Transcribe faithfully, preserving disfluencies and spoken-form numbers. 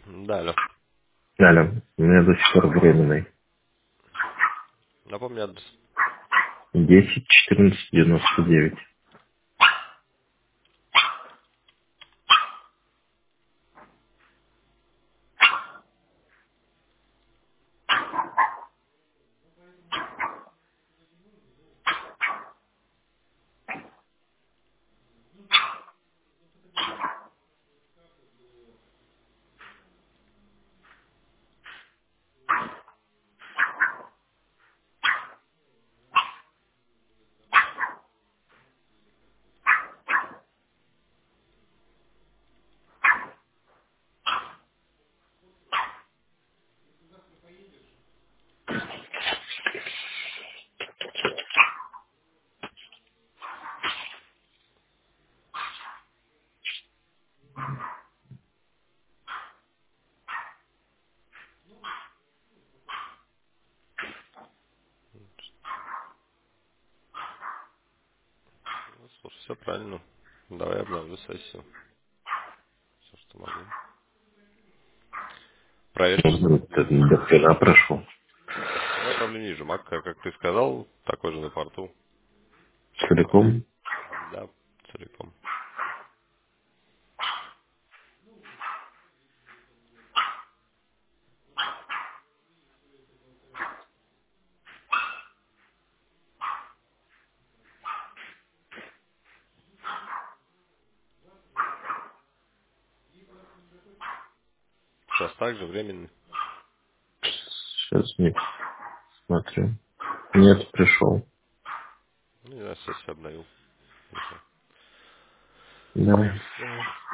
Да, алло. Алло, у меня до сих пор временный. Напомни адрес. десять четырнадцать девяносто девять. Ну, слушай, все правильно. Давай обновлю сессию. Все, что могу. Проверь, что там Ты сделано. до хрена прошел. Я правда не вижу. Мак, как как ты сказал, такой же на порту. Все правильно. Целиком. Да, целиком. Сейчас также временно. Сейчас не смотрю. Нет, пришел. Ну, я сессию обновил. И все. Давай. Давай.